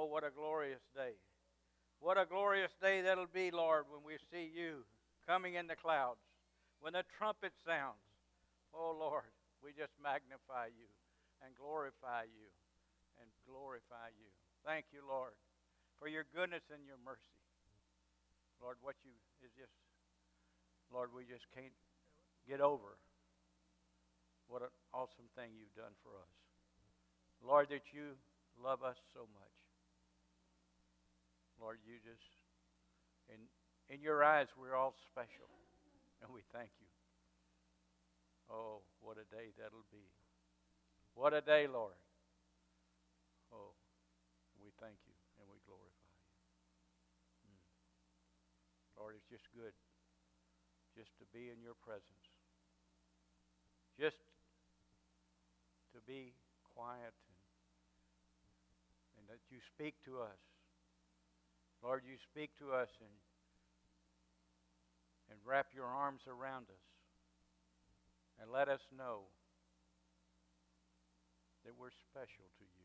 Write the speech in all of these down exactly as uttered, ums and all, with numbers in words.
Oh, what a glorious day. What a glorious day that'll be, Lord, when we see you coming in the clouds, when the trumpet sounds. Oh, Lord, we just magnify you and glorify you and glorify you. Thank you, Lord, for your goodness and your mercy. Lord, what you is just, Lord, we just can't get over what an awesome thing you've done for us. Lord, that you love us so much. Lord, you just, in, in your eyes, we're all special, and we thank you. Oh, what a day that'll be. What a day, Lord. Oh, we thank you and we glorify you. Mm. Lord, it's just good just to be in your presence. Just to be quiet and, and that you speak to us. Lord, you speak to us and, and wrap your arms around us and let us know that we're special to you.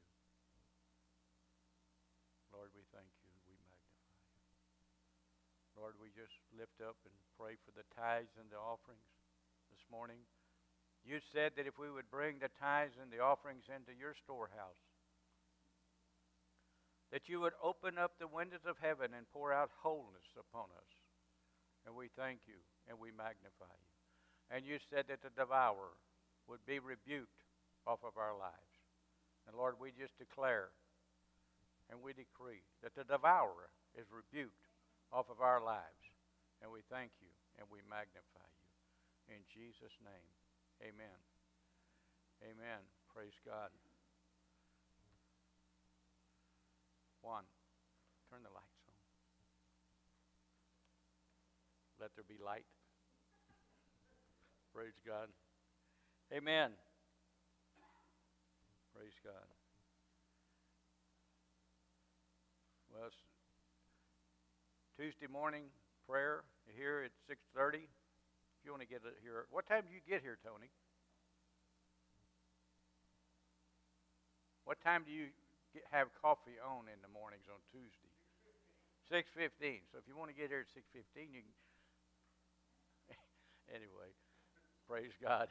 Lord, we thank you and we magnify you. Lord, we just lift up and pray for the tithes and the offerings this morning. You said that if we would bring the tithes and the offerings into your storehouse, that you would open up the windows of heaven and pour out wholeness upon us. And we thank you and we magnify you. And you said that the devourer would be rebuked off of our lives. And Lord, we just declare and we decree that the devourer is rebuked off of our lives. And we thank you and we magnify you. In Jesus' name, amen. Amen. Praise God. Juan, turn the lights on. Let there be light. Praise God. Amen. Praise God. Well, it's Tuesday morning prayer here at six thirty. If you want to get it here. What time do you get here, Tony? What time do you get, have coffee on in the mornings on Tuesday? six fifteen. So if you want to get here at six fifteen, you can. Anyway, praise God.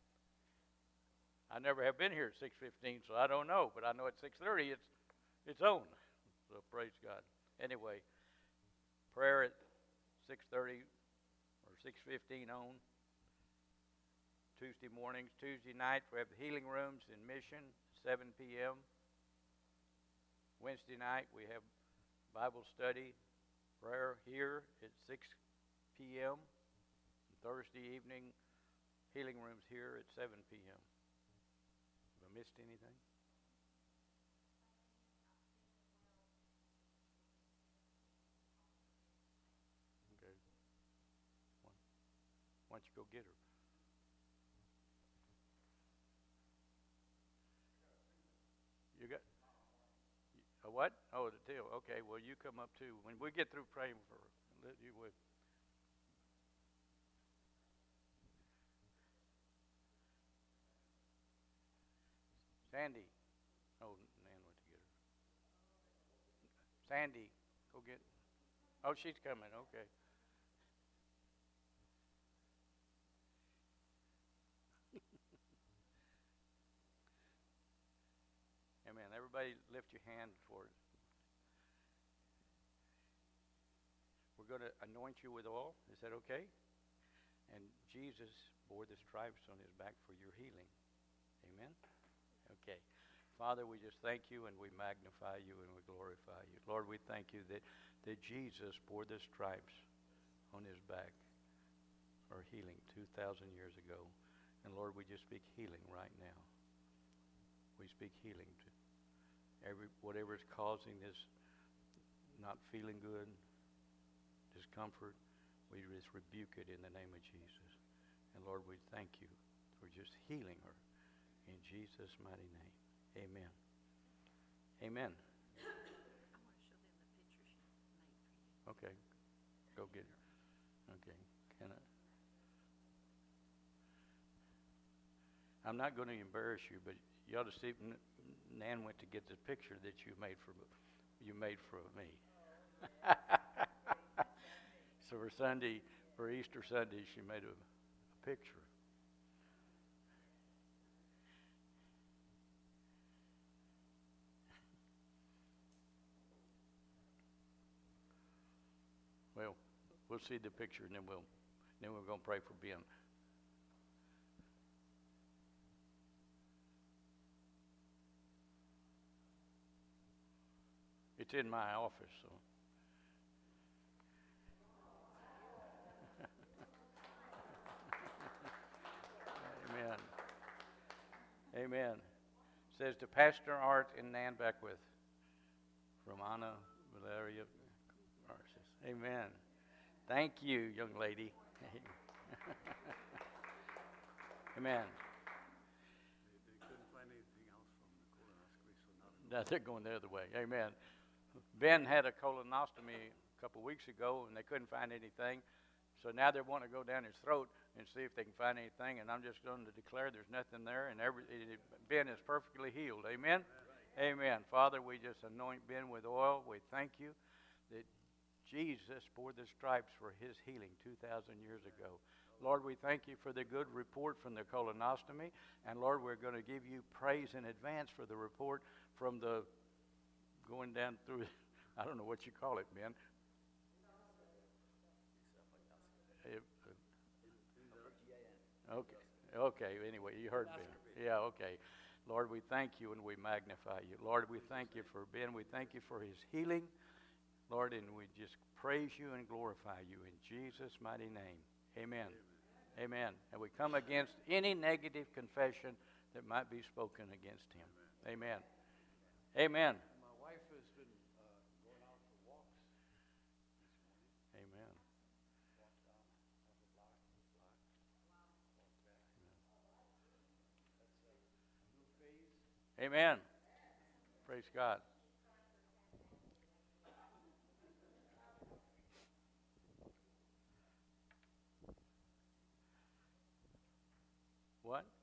I never have been here at six fifteen, so I don't know. But I know at six thirty it's it's on. So praise God. Anyway, prayer at six thirty or six fifteen on. Tuesday mornings. Tuesday nights we have the healing rooms in Mission, seven p.m. Wednesday night we have Bible study, prayer here at six p.m. Thursday evening, healing rooms here at seven p.m. Have I missed anything? Okay. Why don't you go get her? You got a what? Oh, the deal. Okay, well, you come up too. When we get through praying for her, let you with. Sandy. Oh, Nan went to get her. Sandy, go get. Oh, she's coming. Okay. Amen. Everybody lift your hand for it. We're going to anoint you with oil. Is that okay? And Jesus bore the stripes on his back for your healing. Amen? Okay. Father, we just thank you and we magnify you and we glorify you. Lord, we thank you that, that Jesus bore the stripes on his back for healing two thousand years ago. And Lord, we just speak healing right now. We speak healing to every whatever is causing this not feeling good, discomfort. We just rebuke it in the name of Jesus. And Lord, we thank you for just healing her in Jesus' mighty name. Amen. Amen. I want to show them the picture she made for you. Okay. Go get her. Okay. Can I? I'm not going to embarrass you, but you ought to see. Nan went to get the picture that you made for you made for me. So for Sunday, for Easter Sunday, she made a, a picture. Well, we'll see the picture, and then we'll, then we're going to pray for Ben. It's in my office, so. Amen. Amen. It says to Pastor Art in Nan Beckwith from Anna Valeria. Amen. Thank you, young lady. Amen. They, they couldn't find anything else from the colonoscopy, so No, now they're going the other way. Amen. Ben had a colonoscopy a couple of weeks ago, and they couldn't find anything. So now they want to go down his throat and see if they can find anything. And I'm just going to declare there's nothing there, and every, it, Ben is perfectly healed. Amen? Right. Amen. Father, we just anoint Ben with oil. We thank you that Jesus bore the stripes for his healing two thousand years ago. Lord, we thank you for the good report from the colonoscopy. And Lord, we're going to give you praise in advance for the report from the going down through, I don't know what you call it, Ben. Okay. Okay. Anyway, you heard Ben. Yeah. Okay. Lord, we thank you and we magnify you. Lord, we thank you for Ben. We thank you for his healing. Lord, and we just praise you and glorify you in Jesus' mighty name. Amen. Amen. Amen. And we come against any negative confession that might be spoken against him. Amen. Amen. Amen. my wife has been uh, going out for walks this morning. Amen. Walked down half a block, block, walked back. That's a new phase. Amen. Praise God. What?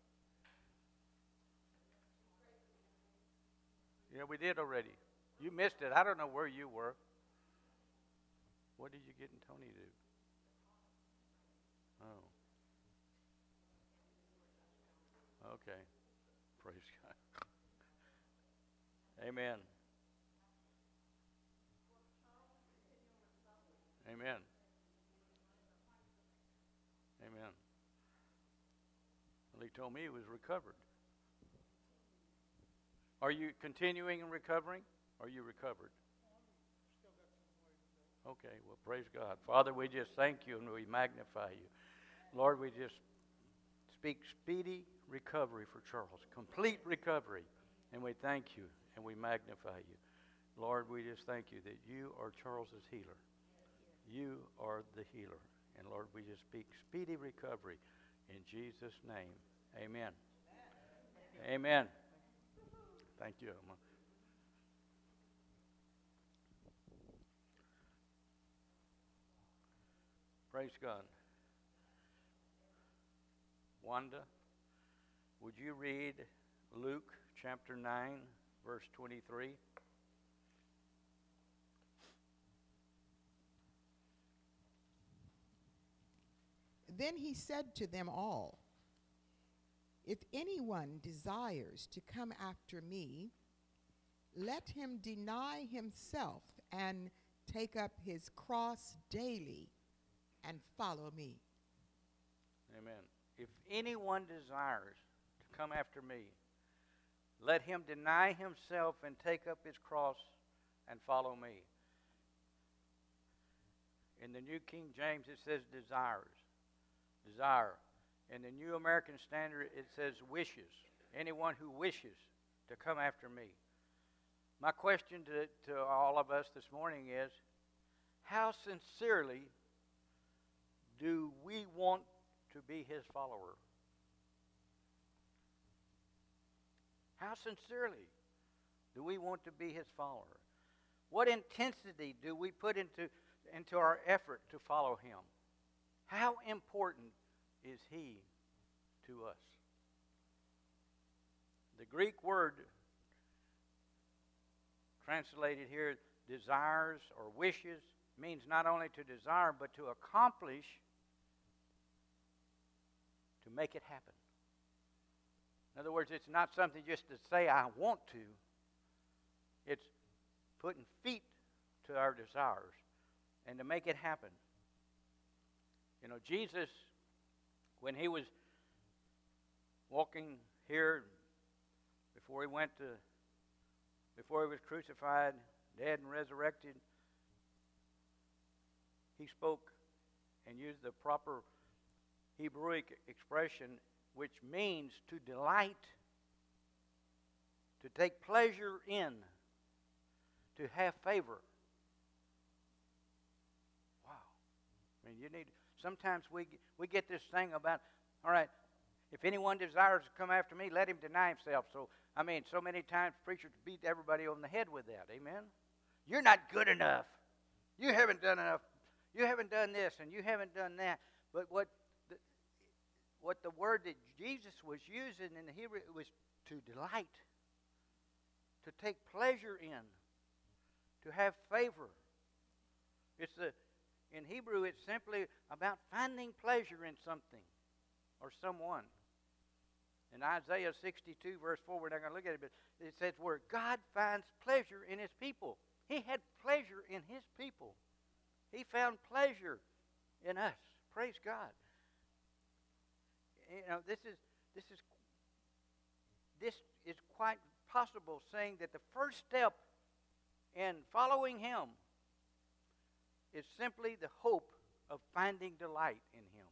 Yeah, we did already. You missed it. I don't know where you were. What did you get in Tony to do? Oh. Okay. Praise God. Amen. Amen. Amen. Well, he told me he was recovered. Are you continuing in recovering? Are you recovered? Okay, well, praise God. Father, we just thank you and we magnify you. Lord, we just speak speedy recovery for Charles, complete recovery. And we thank you and we magnify you. Lord, we just thank you that you are Charles's healer. You are the healer. And Lord, we just speak speedy recovery in Jesus' name. Amen. Amen. Amen. Thank you, Emma. Praise God. Wanda, would you read Luke chapter nine, verse twenty-three? Then he said to them all, "If anyone desires to come after me, let him deny himself and take up his cross daily and follow me." Amen. If anyone desires to come after me, let him deny himself and take up his cross and follow me. In the New King James, it says desires. Desire. In the New American Standard, it says wishes. Anyone who wishes to come after me. My question to, to all of us this morning is, how sincerely do we want to be his follower? How sincerely do we want to be his follower? What intensity do we put into, into our effort to follow him? How important is he to us? The Greek word translated here, desires or wishes, means not only to desire, but to accomplish, to make it happen. In other words, it's not something just to say, I want to. It's putting feet to our desires and to make it happen. You know, Jesus, when he was walking here, before he went to, before he was crucified, dead, and resurrected, he spoke and used the proper Hebrewic expression, which means to delight, to take pleasure in, to have favor. Wow. I mean, you need, sometimes we, we get this thing about, all right, if anyone desires to come after me, let him deny himself. So, I mean, so many times preachers beat everybody on the head with that. Amen? You're not good enough. You haven't done enough. You haven't done this and you haven't done that. But what the, what the word that Jesus was using in the Hebrew was to delight, to take pleasure in, to have favor. It's the, in Hebrew, it's simply about finding pleasure in something or someone. In Isaiah sixty-two, verse four, we're not going to look at it, but it says where God finds pleasure in his people. He had pleasure in his people. He found pleasure in us. Praise God. You know, this is this is this is quite possible, saying that the first step in following him is simply the hope of finding delight in him.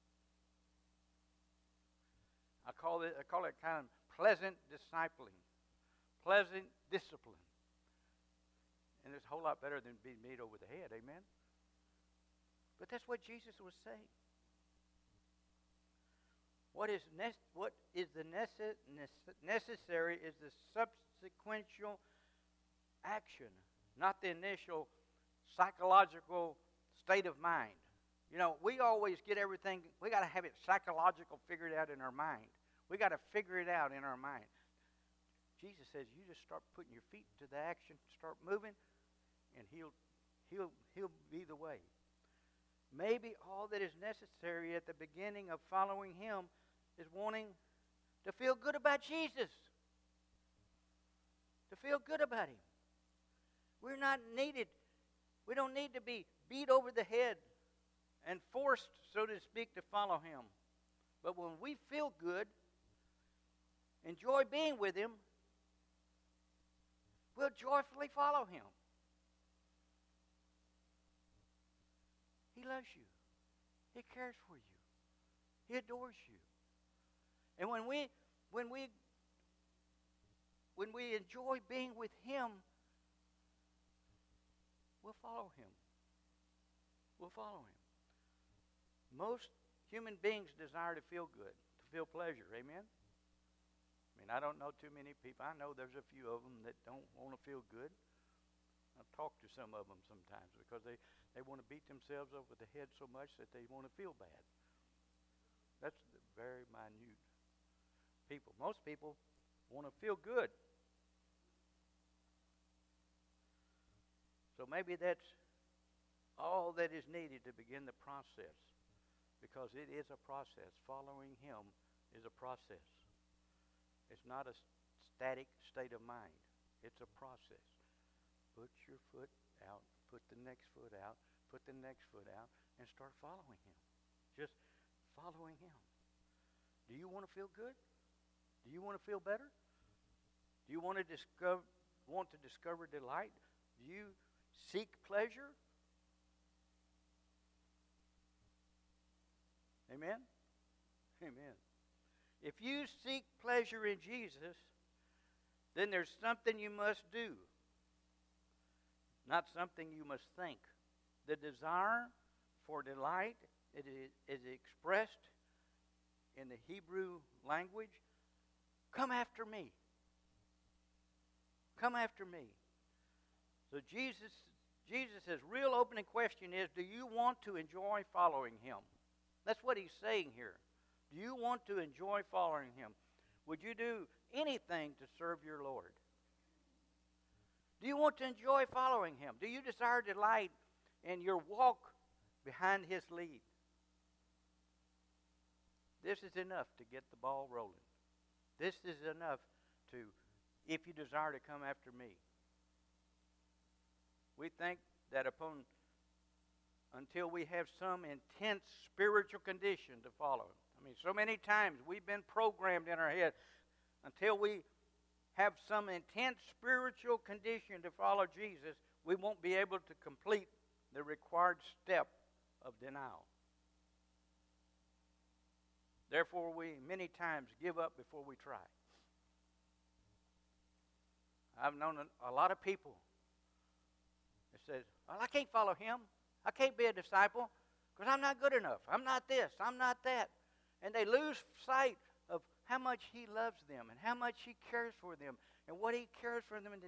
I call it I call it kind of pleasant discipling, pleasant discipline. And it's a whole lot better than being beat over the head, amen? But that's what Jesus was saying. What is, ne- what is the nece- nece- necessary is the subsequential action, not the initial psychological state of mind. You know, we always get everything, we got to have it psychological figured out in our mind. We got to figure it out in our mind. Jesus says, you just start putting your feet to the action, start moving, and he'll, he'll, he'll be the way. Maybe all that is necessary at the beginning of following him is wanting to feel good about Jesus. To feel good about him. We're not needed. We don't need to be beat over the head and forced, so to speak, to follow him. But when we feel good, enjoy being with him, we'll joyfully follow him. He loves you. He cares for you. He adores you. And when we when we when we enjoy being with him, we'll follow him. We'll follow him. Most human beings desire to feel good, to feel pleasure. Amen? I mean, I don't know too many people. I know there's a few of them that don't want to feel good. I talk to some of them sometimes because they, they want to beat themselves over the head so much that they want to feel bad. That's the very minute people. Most people want to feel good. So maybe that's all that is needed to begin the process, because it is a process. Following him is a process. It's not a static state of mind. It's a process. Put your foot out, put the next foot out, put the next foot out, and start following him. Just following him. Do you want to feel good? Do you want to feel better? Do you want to discover, want to discover delight? Do you seek pleasure? Amen? Amen. If you seek pleasure in Jesus, then there's something you must do, not something you must think. The desire for delight it is expressed in the Hebrew language. Come after me. Come after me. So Jesus, Jesus' real opening question is, do you want to enjoy following him? That's what he's saying here. Do you want to enjoy following him? Would you do anything to serve your Lord? Do you want to enjoy following Him? Do you desire delight in your walk behind His lead? This is enough to get the ball rolling. This is enough to, if you desire to come after me. We think that upon, until we have some intense spiritual condition to follow. I mean, so many times we've been programmed in our head, until we have some intense spiritual condition to follow Jesus, we won't be able to complete the required step of denial. Therefore, we many times give up before we try. I've known a, a lot of people that says, well, I can't follow Him. I can't be a disciple because I'm not good enough. I'm not this. I'm not that. And they lose sight of how much He loves them and how much He cares for them and what He cares for them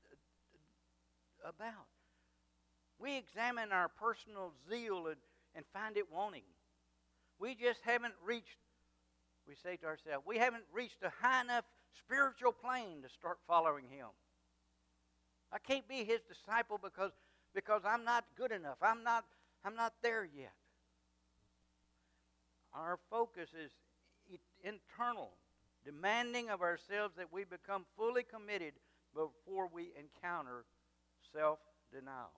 about. We examine our personal zeal and, and find it wanting. We just haven't reached, we say to ourselves, we haven't reached a high enough spiritual plane to start following Him. I can't be His disciple because, because I'm not good enough. I'm not, I'm not there yet. Our focus is internal, demanding of ourselves that we become fully committed before we encounter self-denial.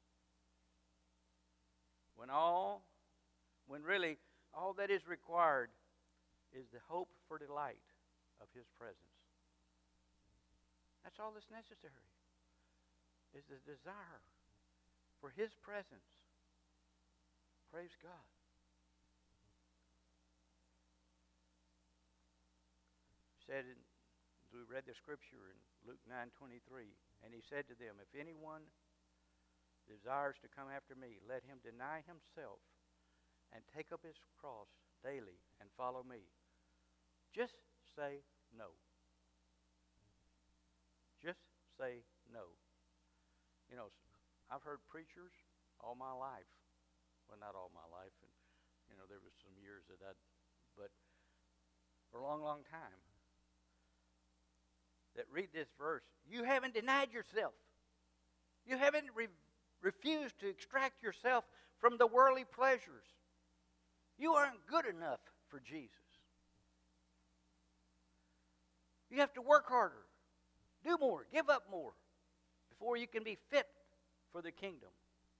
When all, when really all that is required is the hope for delight of His presence. That's all that's necessary, is the desire for His presence. Praise God. Said in, we read the scripture in Luke nine twenty-three, and He said to them, if anyone desires to come after me, let him deny himself and take up his cross daily and follow me. Just say no. Just say no. You know, I've heard preachers all my life. Well, not all my life. And, you know, there was some years that I, but for a long, long time, that read this verse. You haven't denied yourself. You haven't re- refused to extract yourself from the worldly pleasures. You aren't good enough for Jesus. You have to work harder, do more, give up more before you can be fit for the kingdom.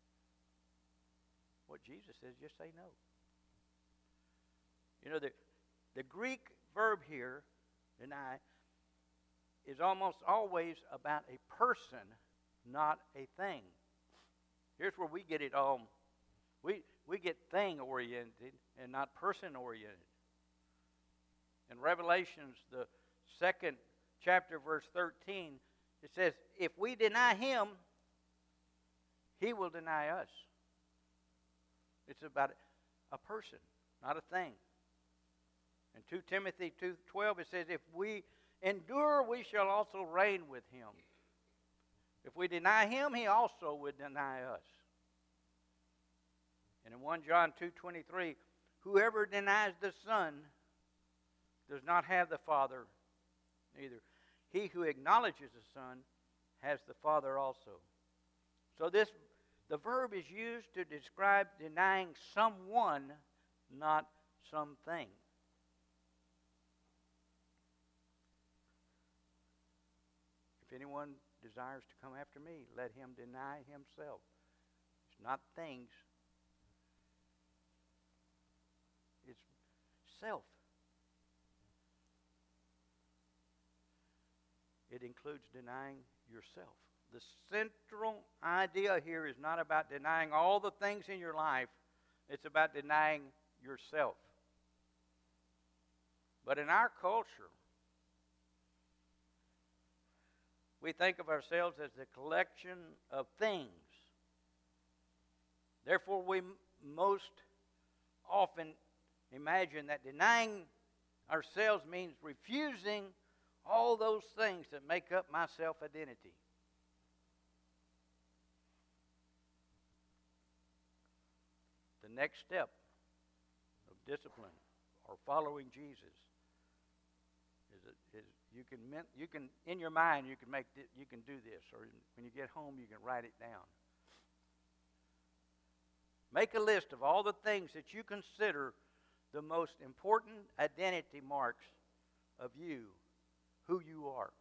What Jesus says, just say no. You know, the, the Greek verb here, deny, is almost always about a person, not a thing. Here's where we get it all. We, we get thing-oriented and not person-oriented. In Revelations, the second chapter, verse thirteen, it says, if we deny Him, He will deny us. It's about a person, not a thing. In Second Timothy two twelve, it says, if we endure, we shall also reign with Him. If we deny Him, He also would deny us. And in First John two twenty-three, whoever denies the Son does not have the Father either. He who acknowledges the Son has the Father also. So this, the verb is used to describe denying someone, not something. If anyone desires to come after me, let him deny himself. It's not things. It's self. It includes denying yourself. The central idea here is not about denying all the things in your life. It's about denying yourself. But in our culture, we think of ourselves as a collection of things. Therefore, we m- most often imagine that denying ourselves means refusing all those things that make up my self-identity. The next step of discipline or following Jesus Is it is you can men- you can in your mind you can make thi- you can do this, or when you get home you can write it down. Make a list of all the things that you consider the most important identity marks of you, who you are.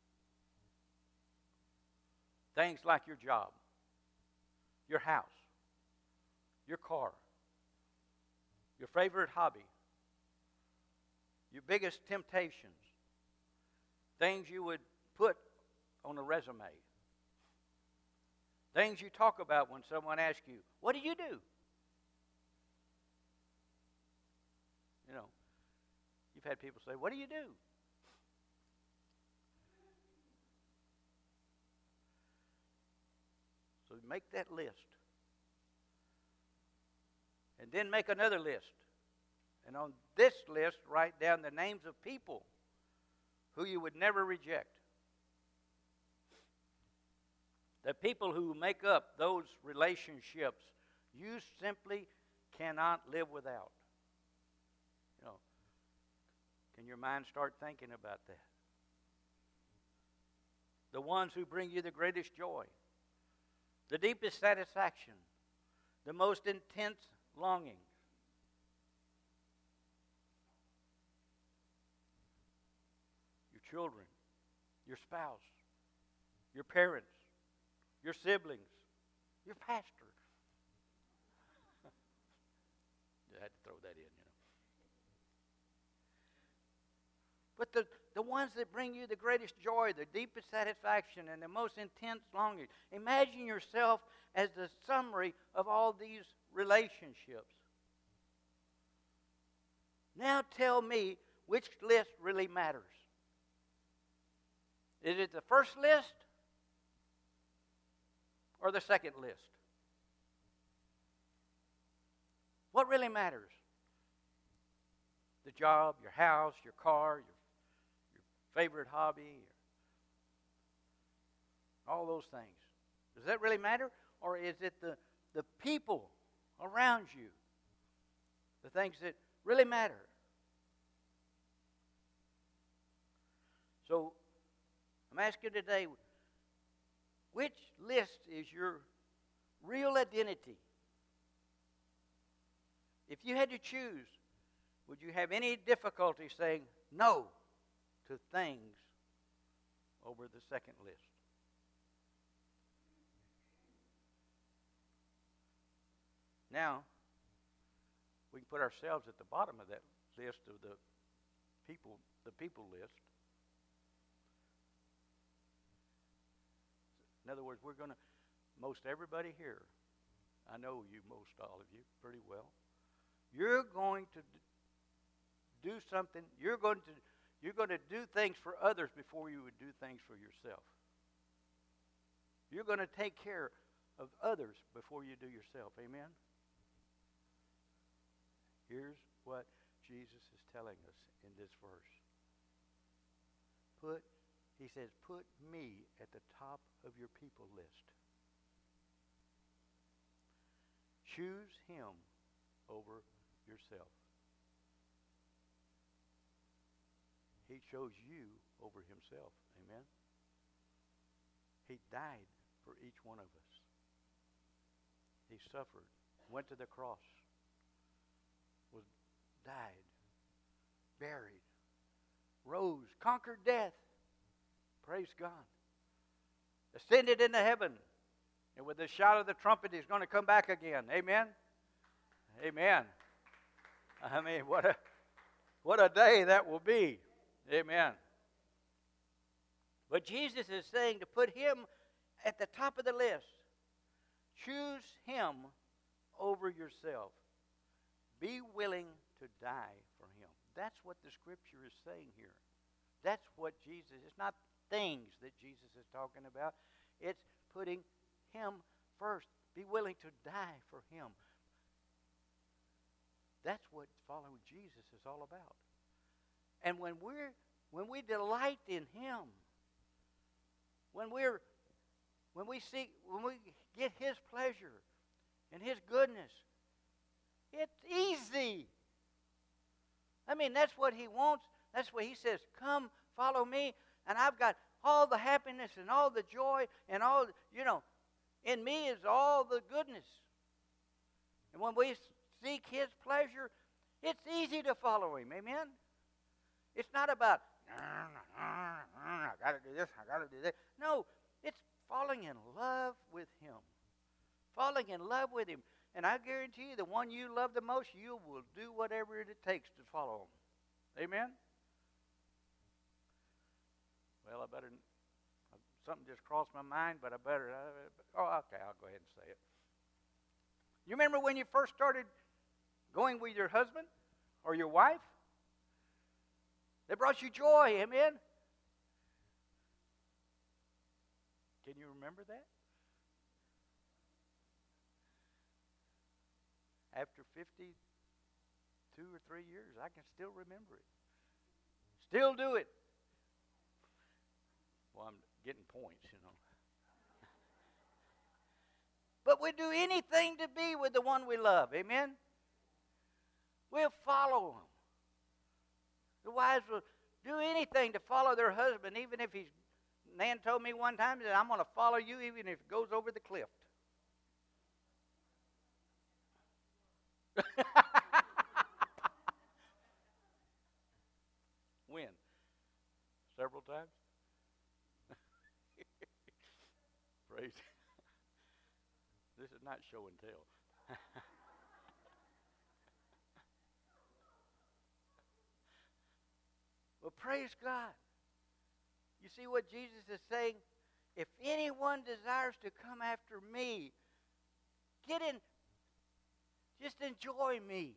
Things like your job, your house, your car, your favorite hobby, your biggest temptations, things you would put on a resume, things you talk about when someone asks you, what do you do? You know, you've had people say, what do you do? So make that list. And then make another list. And on this list, write down the names of people who you would never reject. The people who make up those relationships you simply cannot live without. You know, can your mind start thinking about that? The ones who bring you the greatest joy, the deepest satisfaction, the most intense longing. Your children, your spouse, your parents, your siblings, your pastor. I had to throw that in, you know. But the, the ones that bring you the greatest joy, the deepest satisfaction, and the most intense longing. Imagine yourself as the summary of all these relationships. Now tell me which list really matters. Is it the first list or the second list? What really matters? The job, your house, your car, your, your favorite hobby, your, all those things. Does that really matter? Or is it the, the people around you, the things that really matter? So, I'm asking today, which list is your real identity? If you had to choose, would you have any difficulty saying no to things over the second list? Now, we can put ourselves at the bottom of that list of the people, the people list. In other words, we're going to, most everybody here, I know you, most all of you, pretty well. You're going to do something, you're going to, you're going to do things for others before you would do things for yourself. You're going to take care of others before you do yourself. Amen? Here's what Jesus is telling us in this verse. Put He says, put me at the top of your people list. Choose him over yourself. He chose you over himself. Amen? He died for each one of us. He suffered, went to the cross, was died, buried, rose, conquered death. Praise God. Ascended into heaven. And with the shout of the trumpet, he's going to come back again. Amen? Amen. I mean, what a, what a day that will be. Amen. But Jesus is saying to put him at the top of the list. Choose him over yourself. Be willing to die for him. That's what the scripture is saying here. That's what Jesus, it's not things that Jesus is talking about. It's putting him first. Be willing to die for him. That's what following Jesus is all about. And when we're when we delight in him, when we're when we seek when we get his pleasure and his goodness, it's easy. I mean, that's what he wants. That's what he says, come follow me, and I've got all the happiness and all the joy and all, you know, in me is all the goodness. And when we seek his pleasure, it's easy to follow him. Amen? It's not about, I got to do this, I got to do that. No, it's falling in love with him. Falling in love with him. And I guarantee you, the one you love the most, you will do whatever it takes to follow him. Amen? Well, I better, something just crossed my mind, but I better, uh, oh, okay, I'll go ahead and say it. You remember when you first started going with your husband or your wife? They brought you joy, amen? Can you remember that? After fifty-two or three years, I can still remember it. Still do it. Well, I'm getting points, you know. But we do anything to be with the one we love. Amen? We'll follow him. The wives will do anything to follow their husband, even if he's, Nan told me one time that I'm going to follow you even if it goes over the cliff. When? Several times? Praise. This is not show and tell. Well, praise God. You see what Jesus is saying? If anyone desires to come after me, get in, just enjoy me.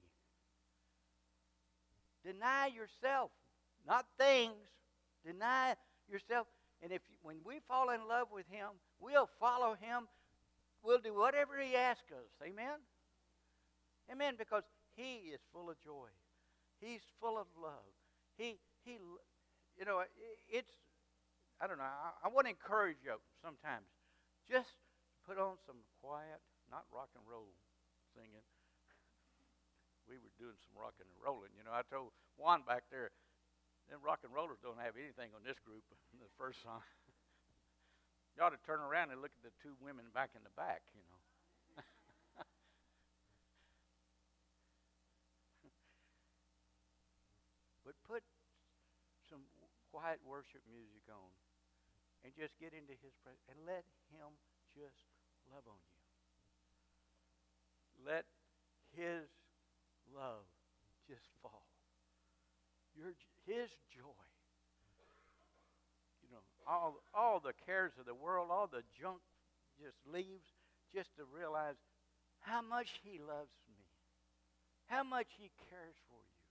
Deny yourself, not things. Deny yourself. And if when we fall in love with him, we'll follow him. We'll do whatever he asks us. Amen? Amen, because he is full of joy. He's full of love. He, he, you know, it's, I don't know, I, I want to encourage you sometimes. Just put on some quiet, not rock and roll singing. We were doing some rocking and rolling. You know, I told Juan back there, them rock and rollers don't have anything on this group in the first song. You ought to turn around and look at the two women back in the back, you know. But put some quiet worship music on and just get into his presence and let him just love on you. Let his love just fall. Your, his joy. You know, all, all the cares of the world, all the junk just leaves just to realize how much he loves me, how much he cares for you.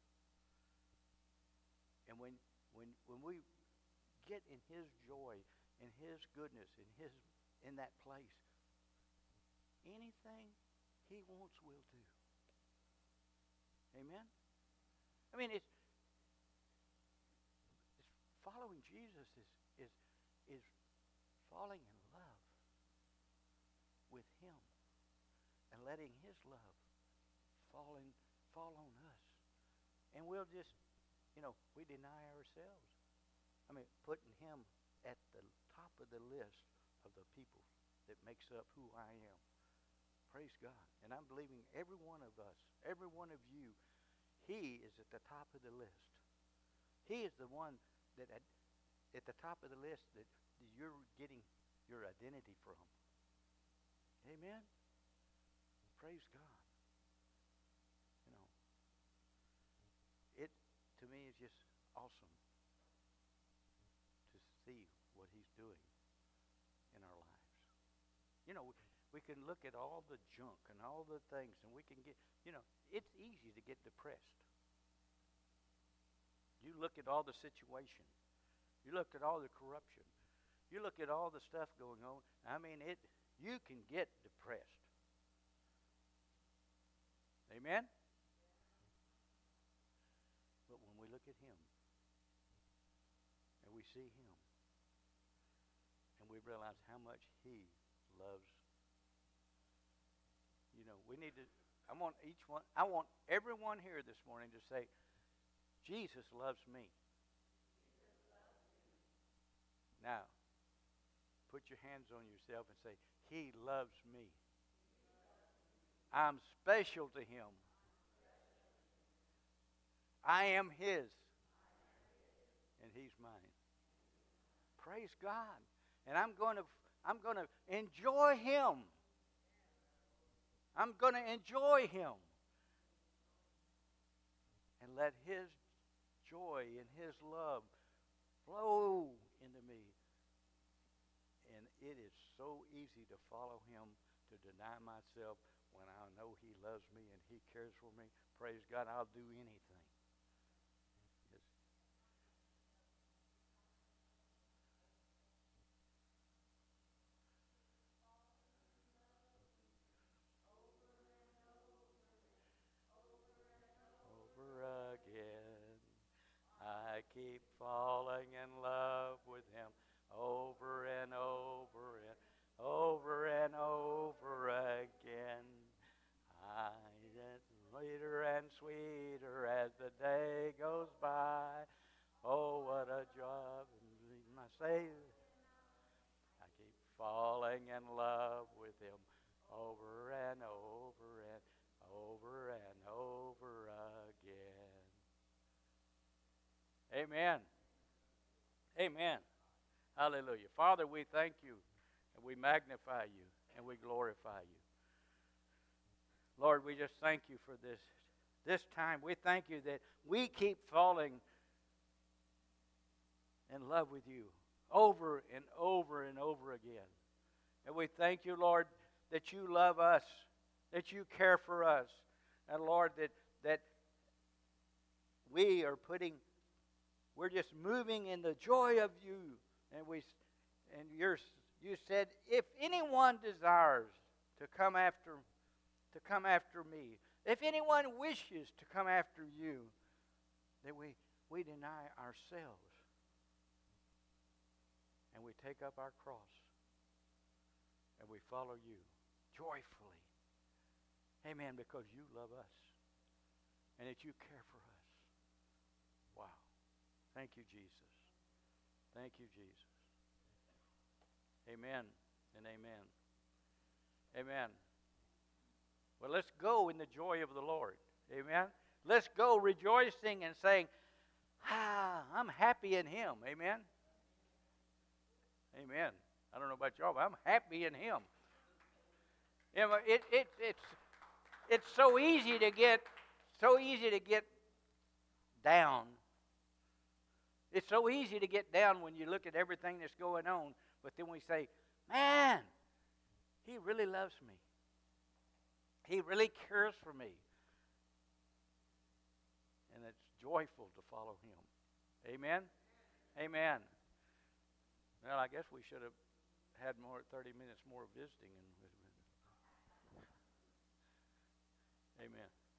And when when when we get in his joy, in his goodness, in his in that place, anything he wants, we'll do. Amen? I mean, it's, it's following Jesus is is is falling in love with him and letting his love fall in, fall on us. And we'll just, you know, we deny ourselves. I mean, putting him at the top of the list of the people that makes up who I am. Praise God. And I'm believing every one of us, every one of you, he is at the top of the list. He is the one that at, at the top of the list that you're getting your identity from. Amen? Praise God. You know, it, to me, is just awesome to see what he's doing in our lives. You know, we can look at all the junk and all the things, and we can get, you know, it's easy to get depressed. You look at all the situation. You look at all the corruption. You look at all the stuff going on. I mean, it. You can get depressed. Amen? But when we look at him, and we see him, and we realize how much he loves, you know, we need to, I want each one, I want everyone here this morning to say, Jesus loves me. Now, put your hands on yourself and say, He loves me. I'm special to Him. I am His. And He's mine. Praise God. And I'm going to I'm going to enjoy Him. I'm going to enjoy Him. And let His joy and His love flow into me. And it is so easy to follow Him, to deny myself when I know He loves me and He cares for me. Praise God, I'll do anything. Yes. Over again, I keep falling in love with Him over and over and over and over again. I get sweeter and sweeter as the day goes by. Oh, what a joy in my Savior. I keep falling in love with Him over and over and over and over again. Amen. Amen. Hallelujah. Father, we thank you and we magnify you and we glorify you. Lord, we just thank you for this, this time. We thank you that we keep falling in love with you over and over and over again. And we thank you, Lord, that you love us, that you care for us. And Lord, that, that we are putting, we're just moving in the joy of you. And we, and you're, you said, if anyone desires to come after, to come after me, if anyone wishes to come after you, that we, we deny ourselves and we take up our cross and we follow you joyfully. Amen, because you love us and that you care for us. Wow. Thank you, Jesus. Thank you, Jesus. Amen and amen. Amen. Well, let's go in the joy of the Lord. Amen. Let's go rejoicing and saying, ah, I'm happy in Him. Amen. Amen. I don't know about y'all, but I'm happy in Him. You know, it, it, it's, it's so easy to get, so easy to get down. It's so easy to get down when you look at everything that's going on, but then we say, man, He really loves me. He really cares for me. And it's joyful to follow Him. Amen? Amen. Well, I guess we should have had more thirty minutes more visiting. And Amen.